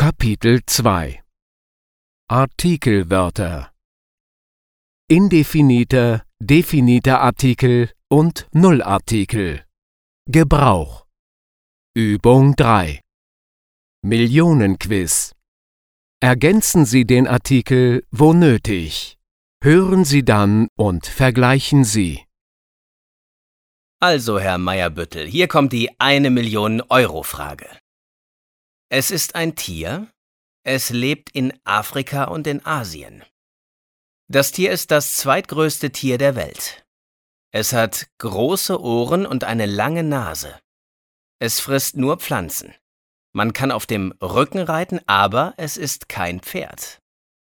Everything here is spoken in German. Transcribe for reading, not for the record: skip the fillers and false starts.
Kapitel 2 Artikelwörter Indefiniter, definiter Artikel und Nullartikel. Gebrauch. Übung 3 Millionenquiz. Ergänzen Sie den Artikel, wo nötig. Hören Sie dann und vergleichen Sie. Also, Herr Meyerbüttel, hier kommt die 1-Million-Euro-Frage. Es ist ein Tier, es lebt in Afrika und in Asien. Das Tier ist das zweitgrößte Tier der Welt. Es hat große Ohren und eine lange Nase. Es frisst nur Pflanzen. Man kann auf dem Rücken reiten, aber es ist kein Pferd.